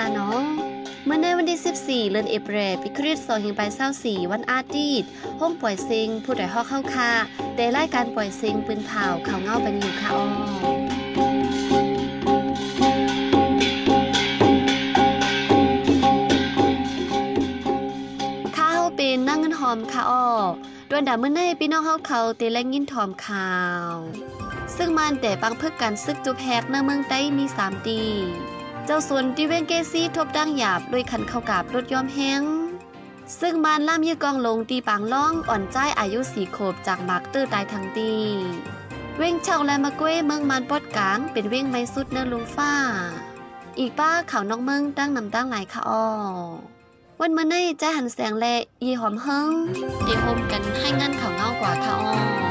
ค่ะเนาะเมื่อในวันที่14เดือนเอพริลปีคริสต์2524วันอาทิตย์ห้องปล่อยซิงผู้ใดฮอกเข้าค่ะแต่รายการปล่อยซิงปืนเผาเขาเงาบันอยู่ค่ะข้าวเป็นนั่งเงินหอมค่ะดวนดาเมื่อในพี่น้องเขาเตแลงยินถอมข่าวซึ่งมันแต่ปังเพื่อการซึกจุบแฮกในเมืองใต้มี3ดีเจ้าส่วนที่เวงเกซี่ทบดังหยาบด้วยคันเข้ากับรถยอมแห้งซึ่งมันล่ามยื้อกองลงตีปางล่องอ่อนใจอายุ4 ขวบจากหมากตื้อตายทั้งตีเว้งเช่าและมะกล้วยเมืองมันปอดกลางเป็นเว้งไม้สุดเนื้อลุงฟ้าอีกป้าเขานอกเมืองตั้งนำตั้งหลายค่ะวันเมื่อในใจหันแสงและยีหอมเฮิงตีโฮมกันให้งั้นเขาเงากว่าค่ะ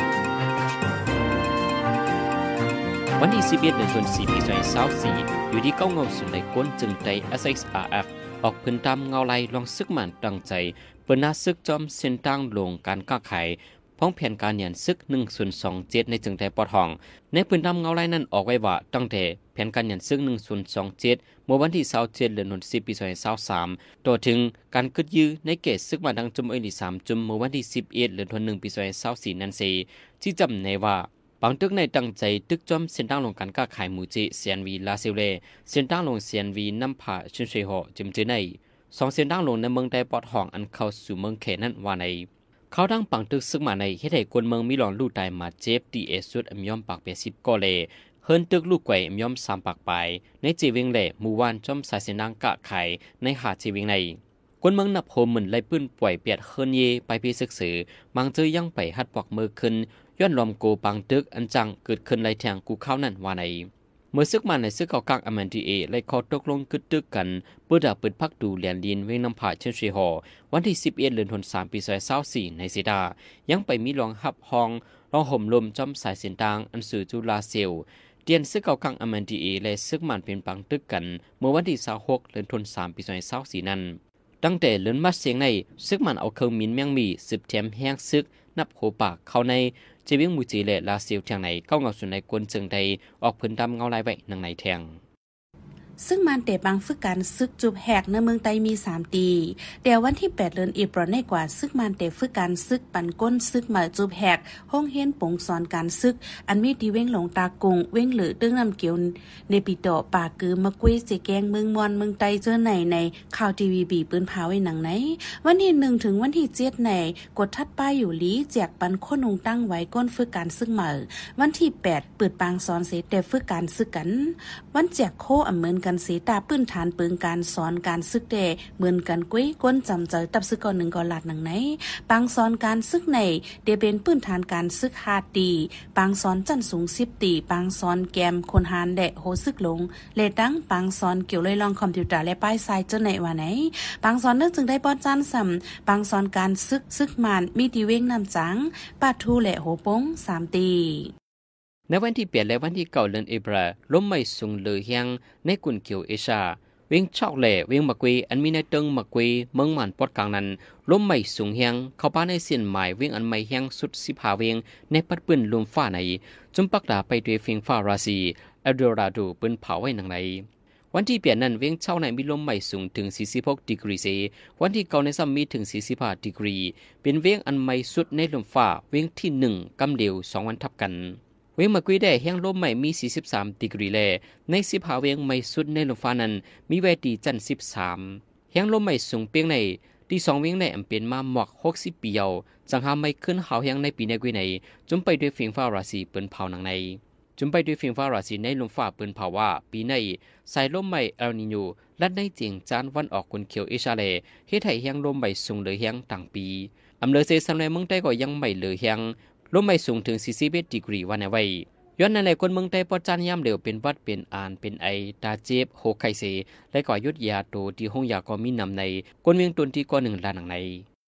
วันที่11เดือนตุลาคมปี2024อยู่ที่เก้าเงาสุดในก้นจึงใจ SXRF ออกพื้นตามเงาไล่ลองซึกมันตั้งใจเปิดหน้าซึกจอมเส้นตั้งลงการก้าไขพ้องแผนการเนียนซึก1027ในจึงใจปอทองในพื้นตามเงาไล่นั้นออกไว้ว่าตั้งแต่แผนการเนียนซึก1027เมื่อวันที่27เดือนตุลาคมปี2023ต่อถึงการกึดยื้อในเกตซึกมาดังจุ่ม3จุ่มเมื่อวันที่11เดือนธันวาคมปี2024นั้นสิที่จำในว่าบางตึกในตั้งใจตึกจอมเส้นตั้งลงการก้าขายหมูจิเซียนวีลาซิลเล่เส้นตั้งลงเซียนวีน้ำผาชินเชโฮจิมจือใน2เส้นตั้งลงในเมืองใดปอดห้องอันเข้าสู่เมืองเขนั้นว่าในเขาดังปังตึกซึกมาในเฮ็ดให้คนเมืองมีหลอนลู่ตายมาเจ็บดีเอสุดอมยอมปาก80ก็เลยเฮิรนตึกลูกไก่อมยอม3ปากไปในจีเวงแหล่หมู่บ้านจอมสายเส้นตั้งก้าขายในหาดจีเวงในคนเมืองนับโฮมเหมือนไล่ปืนป่วยเปียดเฮิรนเยไปพี่ศึกษามังเจอยังไปหัดปอกมือขึ้นย้อนลมโกปังตึกอันจังเกิดขึ้นไล่แทงกูเข้านั่นว่าในเมื่อซึกมันในซึกเก่ากลางอเมนดีเอไล่คอตกลงกึดตึกกันเพื่อดับเปิดพักดูเลียนลินเวงน้ำผาเชนชีฮอวันที่11เดือนธันวาคมปี2024ในสิดายังไปมีรองหับห้องรองห่มลมจอมสายเส้นทางอันสื่อจุลาเซลเตียนซึกเก่ากลางอเมนดีเอและซึกมันเป็นปังตึกกันเมื่อวันที่26เดือนธันวาคมปี2024นั้นตั้งแต่เลื่อนมาเสียงในซึกมันเอาเครื่องมินแมงมีสืบแถมแห้งซึกนับโหปากเข้าในจีวิงมูจีและลาซิลทางไหนเก้าเงาสุดในกวนจึงใดออกพื้นดำเงาลายไว้นังไหนแทงซึ่งมันแต่บางฝึกการซึกจุบแหกในเมืองไต้มี3ตีแต่วันที่8เดือนเอพริลในกว่าซึกมันแต่ฝึกการซึกปันก้นซึกมาจุบแหกห้องเฮียนปงสอนการซึกอันมีที่เว้งหลงตากงเว้งเหลือตึ้งน้ำเกียวในปีโตปากือมะกุ้ยเสแกงเมืองมอนเมืองไต้เจอในข่าวทีวีบีปืนพาไว้หนังไหนวันที่1ถึงวันที่7ในกดทัดป้ายอยู่ลีแจกปันโคนุงตั้งไว้ก้นฝึกการซึกมาวันที่8เปิดปางสอนเสแต่ฝึกการซึกกันวันแจกโคอเหมือนกันเสตาปื้นฐานปืนการสอนการซึกเดเหมือนกันกุ้ยก้นจำเจอตับซึกก่อน1ก่อนลาดหนังไหนปางสอนการซึกในเดเป็นปื้นฐานการซึก5ตีปางสอนจันสูง10ตีปางสอนแกมคนหานแดะโหซึกลงเลดังปางสอนเกี่ยวเลยลองคอมพิวเตอร์และป้ายทรายเจ้าไหนว่าไหนปางสอนนึกจึงได้ป้อนจันซ้ำปางสอนการซึกมันมีตีเว้งนำจังปาทูและโหปง3ตีในวันที่8และวันที่9เดือนเอพริลลมไม่สูงเลยเฮียงในกุนเกียวเอชาเวงชอกแหล่เวงมะกวีอันมีในตึงมะกวีเมืองมันปอดกลางนั้นลมไม่สูงเฮียงเข้าป้าในเส้นหมายเวงอันไม่เฮียงสุด15เวงในปัดปืนลมฟ้าในจุ่มปักดาไปด้วยเฟียงฟ้าราศีเอลโดราโดปืนเผาไว้หนังในวันที่8นั้นเวงเช้าในมีลมไม่สูงถึง46ดีกรีเซวันที่9ในซ้ำมีถึง45ดีกรีเป็นเวงอันไม่สุดในลมฟ้าเวงที่1กำเดียว2วันทับกันเวงมะกวีได้เฮียงลมใหม่มี43ดีกรีแลใน15เวงไม่สุดในลมฟ้านั้นมีแวดีจัน13เฮียงลมใหม่สูงเปียงในที่2เวงในอำเป็นมาหมวก60ปีเยาจังหาไม่ขึ้นหาวเฮียงในปีในกวีในจุ่มไปด้วยเฟียงฟ้าราศีเปิ้นเผาหนังในจุ่มไปด้วยเฟียงฟ้าราศีในลมฟ้าเปิ้นเผาว่าปีในสายลมใหม่เอลนิโญและในเจียงจานวันออกกุนเขียวเอชาเลเฮ็ดให้เฮียงลมใหม่สูงเหลือเฮียงต่างปีอำเลอเซซัมในเมืองใต้ก็ยังไม่เหลือเฮียงลมไม่สูงถึง41ดีกรีวันในไว้ย้อนในคนเมืองใต้ปอจันย่ำเหลวเป็นวัดเป็นอ่านเป็นไอตาเจ็บโหไข่เสและก่อยุดยาโตที่ห้องยาก็มีนำในคนเวียงตนที่ก่อ1ล้านหนังใน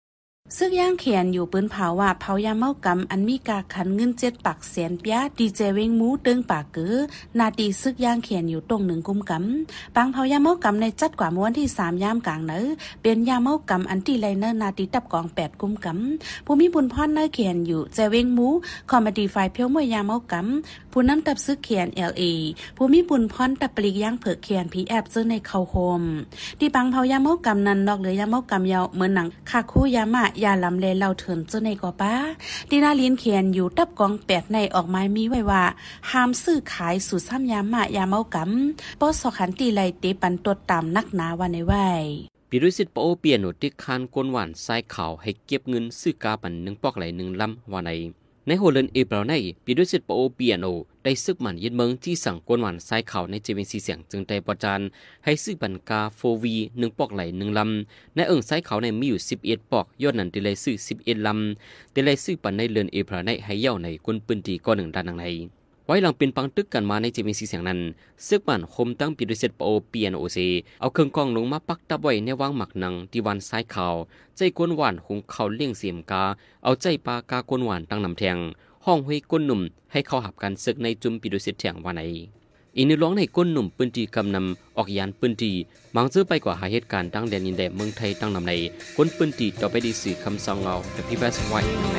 ซึ่งย่างเขียนอยู่ปืนเผาว่าเผายาเมากำอันมีกาขันเงิน7 ปักแสนเปียดีเจเวงหมูตึงปากกือนาตีซึกย่างเขียนอยู่ตรง1 กุมกำปังเผายาเมากำในจัดกว่าวันที่3 ยามกลางเนอเป็นยาเมากำอันที่ไลเนอร์นาตีตับกอง8 กุมกำผู้มีบุญพรเนอเขียนอยู่เจเวงหมูคอมเมดี้ไฟเพียวมวยยาเมากำผู้นั้นตับซึกเขียน LA ผู้มีบุญพรตับปลีกย่างเผือกเขียนพีแอบเจอในเข้าโฮมที่ปังเผายาเมากำนั้นนอกเหลือยาเมากำยาวเหมือนหนังคาคู่ยามะยาลำเลเล่าเถินเจ้าในกอป้าดีนาลินเขียนอยู่ตับกอง8ในออกไม้มีไว้ว่าห้ามซื้อขายสู่ซ้ำยามะยาเมากำป้อสอขันตีไลเตปันตดตามนักหนาวันในไว้ปีรุสิตปโอเปียโนติคานกวนหวานทรายขาวให้เก็บเงินซื้อกาปัน1 ปอกไหล1 ลำว่าในโฮเลนเอเปรในปีดุสิตปโอเปียโนได้ซึกมันยึดเมืองที่สั่งกวนหวานทรายขาวในเจเวนซีเสียงจึงได้ประจานให้ซื้อบันกาโฟวี1 ปอกไหล1 ลำในทรายขาวในมีอยู่11 ปอกยอดนั้นได้เลยซื้อ11 ลำได้เลยซื้อปันในเลือนเอเปรในให้เย่าในกวนปืนตีก้อน1 ด้านในไว้หลังเป็นปังตึกกันมาในเจเวนซีเสียงนั้นซึกมันคมตั้งปีดุสิตปโอเปียโนเซเอาเครื่องกองลงมาปักตับไว้ในวางหมักหนังที่วันทรายขาวใจกวนหวานหุงเขาเลี้ยงเสียมกาเอาใจปลากากวนหวานตั้งนำแทงห้องห้วยก้นหนุ่มให้เข้าหับกันศึกในจุมปีดุสิตแถงวันไหนอีนึร้องในก้นหนุ่มปืนตีกำนำออกยานปืนตีมังเจอไปกว่าหาเหตุการณ์ตั้งแดนยินแดนเมืองไทยตั้งนำในก้นปืนตีต่อไปดีสื่อคำสั่งเราแต่พี่แวสไว้ใน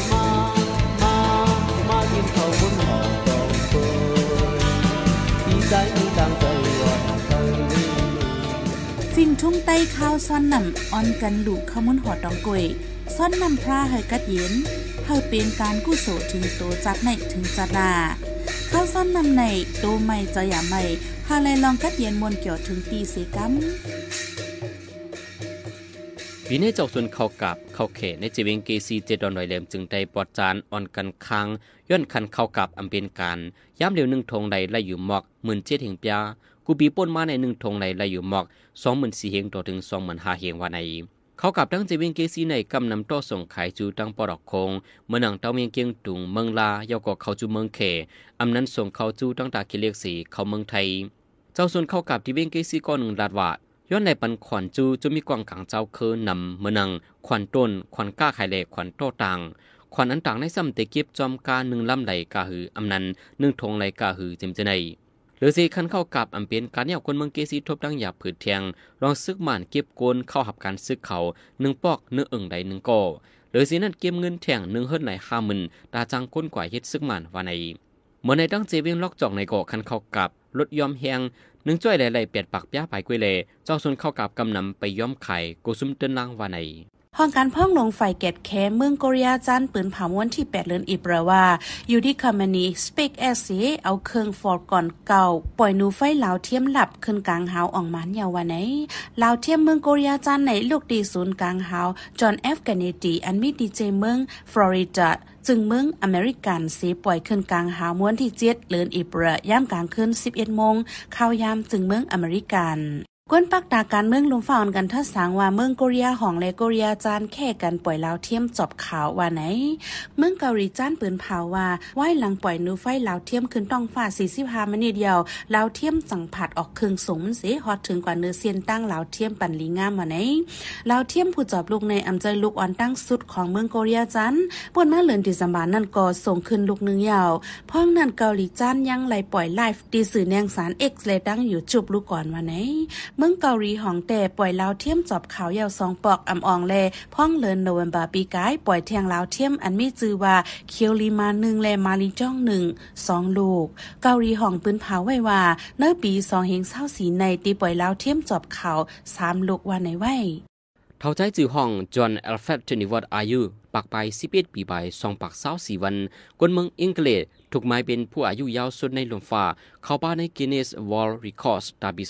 ฟินทุ่งไต้ข้าวซ้อนนำออนกันหลูข้าวมุนหอดองกวยซ้อนนำพระให้กัดเย็นเฮาเป็นการกู้โสถึงโตจัดในถึงจัดนาข้าวซ้อนนำในโตไม่จะอย่าไม่หาเลยลองกัดเย็นมวนเกี่ยวถึงตีเสกัมปีนี้เจ้าส่วนเข้ากับเข้าเขในจีเวงเกซีเจดอนหน่อยแหลมจึงได้ปลอดจานอ่อนกันค้างย้อนคันเข้ากับอำเป็นการย้ำเร็ว1 ทงใดไล่อยู่หมอก17,000 เฮงเปียกูปีป่นมาใน1 ทงใดไล่อยู่หมอก24,000 เฮงต่อถึง25,000 เฮงว่าในเขากับตั้งเจวิงเกซีในกำนำต่อส่งขายจูตั้งปอดอกคงเมื่อนังเต้าเมียงเกียงตุงเมืองลายาวกเขาจูเมืองเขอำนั้นส่งเขาจูตั้งตากิเลกสีเขาเมืองไทยเจ้าส่วนเข้ากับที่เวิงเกซีก้อน1 ลาดว่าย้อนในปันขวัญจูจะมีกวางกังเจ้าคือนำเมื่อนังขวัญต้นขวัญก้าไข่เหล็กขวัญโตต่างขวัญอันต่างในซ้ำเตเก็บจอมกา1 ลำไหลกาหืออำนั้น1 ทงไหลกาหือเจมเจไนหรือสิคันเข้ากับอำเป็นการเนี่ยคนเมืองเกซีทบดังหยาบผืดเทียงรองซึกหม่านเก็บโกนเข้าหับการซึกเขา1 ปอก1 อึ่งใด1 ก่อหรือสินั้นเก็บเงินแทง1 เฮิรนไหล50,000ตาจังก้นกว่าเฮ็ดซึกหม่านว่าในเมื่อในตั้งเจเวงล็อกจอกในก่อคันเข้ากับรถยอมแหง1 จ้อยหลายๆ8 ปักป้าไปกวยเลเจ้าส่วนเข้ากับกำนำไปย้อมไข่โกซุมเติ้นล่างว่าในห้องการพ่องลงไฟแกดแคเมืองโกเรียจันปืนเผาวันที่8 เดือนอีเปรว่าอยู่ที่คอมมานีสเปกแอสเอาเครื่องฟอร์ดก่อนเก่าปล่อยนูไฟลาวเทียมหลับขึ้นกลางหาวออกมันยาววันไหนลาวเทียมเมืองโกเรียจันในลูกดีศูนย์กลางหาวจอห์นเอฟเกเนดีอันมีดีเจเมืองฟลอริดาจึงเมืองอเมริกันสีปล่อยขึ้นกลางหาวม้วนที่7 เดือนอีเปรย่ามกลางคืน11 โมงเข้ายามจึงเมืองอเมริกันก้นปักตาการเมืองลุมฟ้าอ่อนกันทัดสางว่าเมืองโกเรียห้องและโกเรียจานแค่กันปล่อยลาวเทียมจอบขาวว่าไหนเมืองเกาหลีจ้านปืนเผาว่าไหว้หลังปล่อยนูไฟลาวเทียมขึ้นต้องฟ้า45 นาทีเดียวลาวเทียมสังผัดออกเครื่องสงมันเสียฮอดถึงกว่าเนื้อเซียนตั้งลาวเทียมปันลีงามว่าไหนลาวเทียมผู้จอบลูกในอำใจลูกอ่อนตั้งสุดของเมืองโกเรียจันป่วนมาเลือนที่สมานนั่นก็ส่งขึ้นลูกนึงยาวพ้องนั่นเกาหลีจ้านยังไหลปล่อยไลฟ์ดีสื่อแนงสาร X เลยตั้งอยู่จุบลูกก่อนว่าไหนเมืองเกาหลีของแต่ปล่อยลาวเทียมจอบขาวยาว2 ปอกอำอองแลพ่องเลินโนเวมเบอร์ปีกายปล่อยเทียงลาวเทียมอันมีชื่อว่าเคียวลีมา1และมาลีจ้อง1 2 ลูกเกาหลีของปืนเผาไว้ว่าเนื้อปี2024ในตีปล่อยลาวเทียมจอบขาว3 ลูกว่าไหนไว้เท่าใจจื่อห้องจอห์นเอลเฟรดเทนิวอดอายุปักไป11 ปีไป2 ปัก24 วันคนเมืองอังกฤษถูกหมายเป็นผู้อายุยาวสุดในลมฟ้าเข้าบ้านใน Guinness World Records ตามปี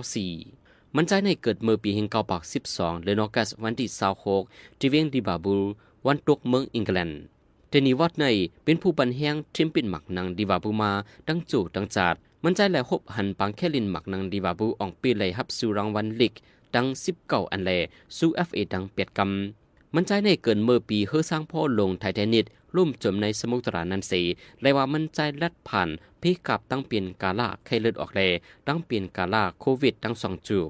2024มันใจในเกิดเมื่อปี19 ปัก12 เดือนออกัสวันที่26ที่เวียงดิบาบูวันตกเมืองอังกฤษเทนิวอดในเป็นผู้บันแห่งทีมปินหมักนังดิบาบูมาตั้งจู่ตั้งจัดมันใจและหบหันปังแค่ลินหมักนังดิบาบูอองปีเลยฮับสู่รางวัลลีกดัง19 อันแลสู้ FA ดัง8 กำมันใจในเกินเมื่อปีเฮอสร้างพ่อลงไทเทนิกลุ่มจมในสมุทรนันสีเลยว่ามันใจลัดผ่านพี่กับตั้งเปลี่ยนกาลาไข้เลือดออกแลตั้งเปลี่ยนกาลาโควิดตั้ง2 จูบ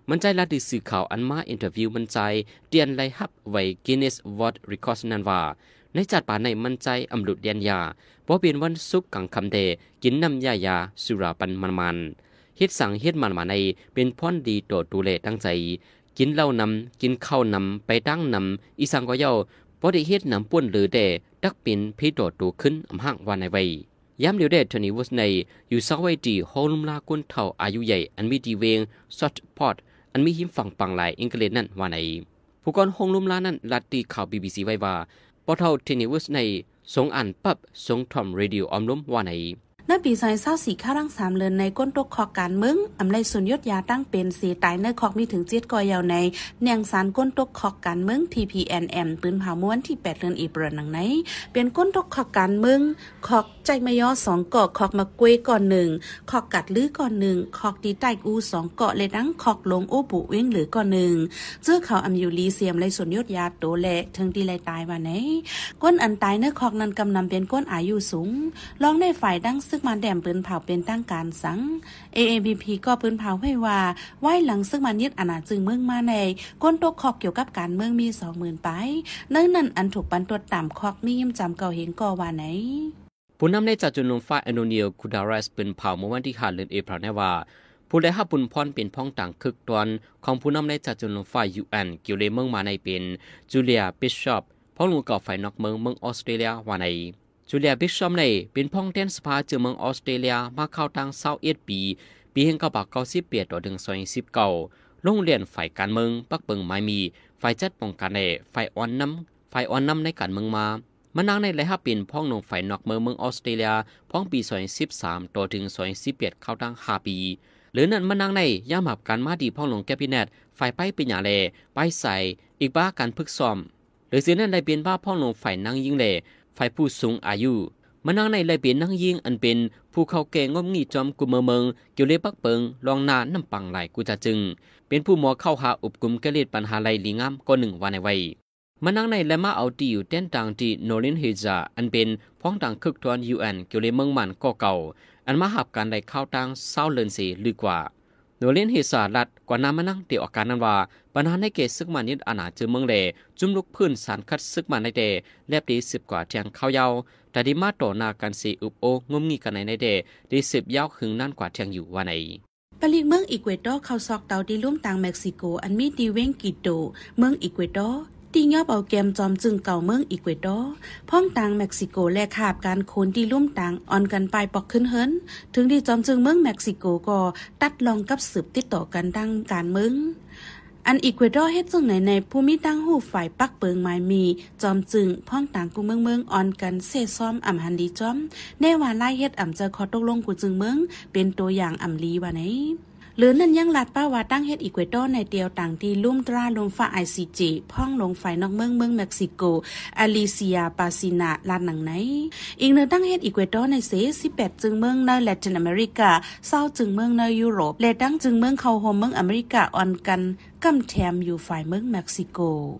มันใจลัดดิสื่อข่าวอันมาอินเทอร์วิวมันใจเตียนไลฮับไว้ Guinness World Records นั้นว่าในจัดป่าในมันใจอำลุดเดียนยาบ่เป็นวันสุกกังคำเดกินน้ำยาสุราปันมันเฮ็ดสั่งเฮ็ดมันมาในเป็นพรดีต่อดูแลตั้งใจกินเหล้านำกินข้าวนำไปตั้งนำอีสังก็เย้าบ่ได้เฮ็ดน้ำป่วนหรือแด่ดักเป็นพิโดตัวขึ้นอำห่างวันในไว้ย้ำเดียวเดทนี้วัสในอยู่สักไว้ดีโฮลุมลากุนเท่าอายุใหญ่อันมีดีเวงซอตพอดอันมีหิมฝั่งปังหลายอังกฤษนั่นว่าในผู้กองโฮลุมลานั้นลัดตีข่าว BBC ไว้ว่าปอเท่าเทนิวัสในสงอ่านปั๊บสงทอมเรดิโอออมล้มว่าในในปี2024ข้ารัง3เดือนในก้นตกคอกการเมืองอำไลสุนยศยาตั้งเป็นสีตายในคอกมีถึง7ก่อยาวในเนียงสารก้นตกคอกการเมือง TPNM ปืนเผาม้วนที่8เดือนอีเปรนังไหนเป็นก้นตกคอกการเมืองคอกใจมายอ2เกาะคอกมะกวยก่อน1คอกกัดลือก่อน1คอกดีใต้อู2เกาะเลยดังคอกลงโอปุเว้งหรือก่อน1เจ้าเขาอำอยู่ลีเสียมไลสุนยศยาโตแลถึงที่ไลตายว่าไหนก้นอันตายในคอกนั้นกำนำเป็นก้นอายุสูงลองในฝ่ายดังซึกมันแดมปืนเผาเป็นตั้งการสัง AABP ก็ปืนเผาให้ว่าไว้หลังซึ่งมันยึดอาณาจึงเมืองมาในก้นตกคอกเกี่ยวกับการเมืองมี 20,000 ไปเนื่องนั้นอันถูกปันตัวต่ำคอกมียิ้มจำเก่าเห็นก่อว่าไหนผู้นำในจัดจุนลงฟ้าแอนโทนิโอคูดารัสปืนเผาเมื่อวันที่5เดือนเอพริลว่าผู้ได้รับบุญพรเป็นพ้องต่างคึกตอนของผู้นำในจัดจุนลงฟ้า UN เกี่ยวเลยเมืองมาในเป็นจูเลียบิชชอปพ้องลงก่อไฟนอกเมืองออสเตรเลียว่าในจูเลียบิชชอปในเป็นพ้องแดนสภาเจอเมืองออสเตรเลียมาเข้าตั้ง21ปีแห่ง1998ต่อถึง2019โรงเรียนฝ่ายการเมืองปักเปิงไม้มีฝ่ายจัดป้องกันในฝ่ายอ่อนน้ำในการเมืองมันนางในหลายปีพ้องลงฝ่ายนอกเมืองออสเตรเลียพ้องปี2013ต่อถึง2018เข้าตั้ง5ปีหรือนั้นมันนางในย่ำหับการมาดีพ้องลงแคบิเนตฝ่ายไปเป็นอย่างแลไปใส่อีกบ้าการพึกซ้อมหรือเสียนั้นได้เป็นบ้าพ้องลงฝ่ายนางยิงแลฝ่ายผู้สูงอายุมันนางในเลยเป็นนางยิงอันเป็นผู้เข้าแก่งมงีจอมกุมเมืองเกี่ยวเลปักเปิงลองนาน้ำปังไหลกูจะจึงเป็นผู้หมอเข้าหาอุปกุมแก้เลดปัญหาไหลลีงามก็1วันในไว้มันนางในและมาเอาดีอยู่เต้นต่างที่โนลินเฮจาอันเป็นพ้องต่างคึกทวน UN เกี่ยวเลเมืองมันก็เก่าอันมาหับการได้เข้าตั้ง20เดือนเสียหรือกว่าโนลินเฮจาลัดกว่าน้ำมันนั่งเดี่ยวอาการนั้นว่าปัญหาในเกตซึกมันยึดอาณาเจอเมืองเลจุ่มลุกพื้นสารคัดซึกมันในเดแลบดี10กว่าเทียงเข้ายาวแต่ดีมาต่อนากันสีอุบโองมงีกันในเดดี10ยาวหึงนั่นกว่าเทียงอยู่ว่าไหนปลีกเมืองอีกัวดอร์เข้าซอกเตาดีลุ่มต่างเม็กซิโกอันมีดีเวงกิโดเมืองอีกัวดอร์ที่ยอบเอาแกมจอมจึงเก่าเมืองอีกัวดอร์พ้องต่างเม็กซิโกและขาบการโคนที่ลุ่มต่างออนกันไปปอกขึ้นเฮิรนถึงที่จอมจึงเมืองเม็กซิโกก็ตัดลองกับสืบติดต่อกันดังการเมืองอันอีกัวดอร์เฮ็ดจังไหนในภูมิตั้งหูฝ่ายปักเปิงไม้มีจอมจึงพ้องต่างกูเมืองออนกันเซซ้อมอ่ำหันดีจอมแน่ว่าไล่เฮ็ดอ่ำจะขอตกลงกูจึงเมืองเป็นตัวอย่างอ่ำลีว่าไหนหรือนั่นยังลัดป้าว่าตั้งเฮ็ดอีกัวดอร์ในเดียวต่างที่ลุ่มตราลมฟ้า ICJ พ้องลงฝ่ายนอกเมืองเม็กซิโกอลิเซียปาซินาลาดหนังไหนอีกเนื้อตั้งเฮ็ดอีกัวดอร์ใน18จึงเมืองในลาตินอเมริกา20จึงเมืองในยุโรปและตั้งจึงเมืองเข้าโฮมเมืองอเมริกาออนกันกำแถมอยู่ฝ่ายเมืองเม็กซิโก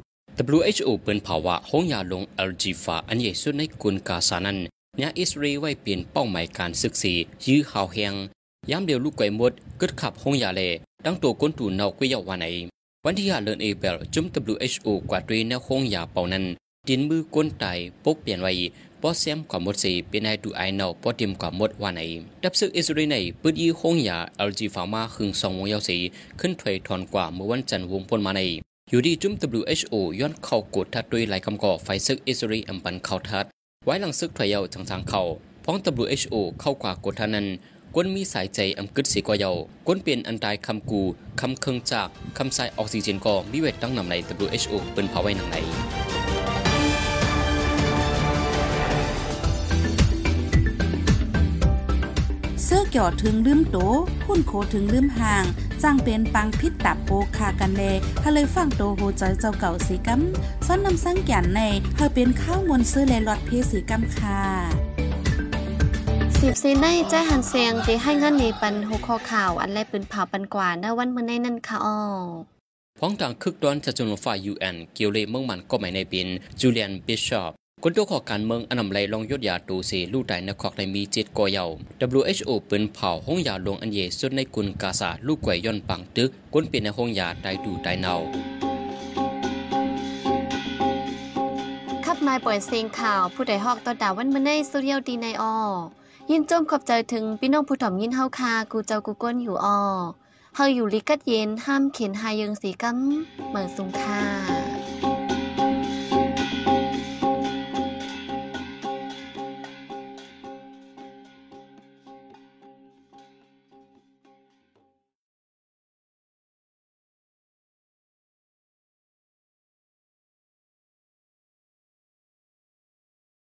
WHO เปิดภาวะห้องยาลงอัลจีฟาอันใหญ่สุดในกุนกาซานันเนี่ยอิสราเอลไว้เปลี่ยนเป้าหมายการศึกษายื้อหาวแหงย้ำเดียวลูกไก่หมดกึดขับห้องยาเลตั้งตัวก้นตูนเนากุยาววันไหนวันที่5เดือนเอเปลจุ่ม WHO กว่าด้วยแนวห้องยาเป่านั้นดินมือก้นไตปกเปลี่ยนไว้ปอแซมความหมดสีเป็นไอดูไอเนาปอเตรียมความหมดวันไหนดับซึกอิสราเอลในปืนยีห้องยาอัลจีฟามาหึง2 วงยาวสีขึ้นถอยถอนกว่าเมื่อวันจันทร์วงพลมาในอยู่ดีจุ่ม WHO ย้อนเข้ากดทัดด้วยหลายคำก่อไฟซึกอิสราเอลอัมปันเข้าทัดไว้หลังซึกถอยยาวจางๆเข้าพ้อง WHO เข้ากว่ากดทัดนั้นก้นมีสายใจอำกึดสีกว่าเยาก้นเปลี่ยนอันตรายคำกูคำเคืองจากคำสายออกซิเจนก็มีเวทตั้งนำใน WHO เป็นเผาไว้หนังในเสื้อเกี่ยวถึงลืมโตหุ่นโคถึงลืมห่างจังเป็นปังพิษตับโปคากันแลทะเลยฟังโตโหใจเจ้าเก่าสีกัมซ้อนนำสังแก่นในเธอเป็นข้าวมนซื้อและลอดเพสีกัมค่ะ 10ซีในใจหันเสียงที่ให้เงินนี้ปัน6ข้อข่าวอันแลปืนเผาปันกว่าณวันมื้อในนั้นค่ะอ้อพ้องต่างคึกดอนจัดจุลฝ่าย UN เกี่ยวเลเมืองมันก็หมายในเป็นจูเลียนบิชอปคนตัวขอการเมืองอันนำไหลลองยศยาตูเซลู่ได้นครในมี7กอยาว WHO เปิ้นเผาห้องยาลงอันเยสุดในกุนกาซาลูกไกวย่อนปังตึกก้นเป็นในห้องยาได้ดูได้เนาขับนายปล่อยเสียงข่าวผู้ใดฮอกต่อดาวันมื้อในสุเรียวดีในอยินจมขอบใจถึงพี่น้องผู้ถ่อมยินเฮาคากูเจ้ากูก้นอยู่เฮาอยู่ลิกัดเย็นห้ามเข็นหายังสีกำเหมือนสุงค่า